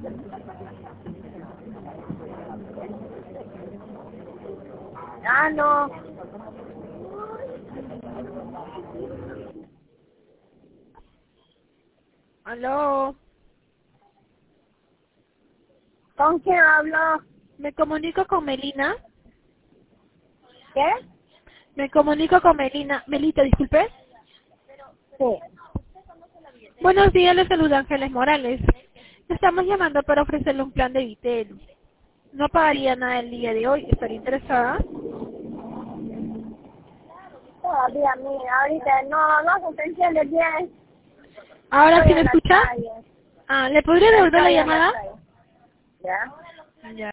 Ah, no. Aló, ¿Con quién hablo? me comunico con Melina. ¿Qué? Me comunico con Melina. Melita, disculpe. Sí. Buenos días, le saluda Ángeles Morales. Estamos llamando para ofrecerle un plan de Vitel. No pagaría nada el día de hoy. ¿Estaría interesada? Todavía, mira, ahorita no se entiende bien. ¿Ahora Estoy sí me en la escucha? calle. ¿Le podría devolver la Estoy en la llamada? calle. ¿Ya? Ya.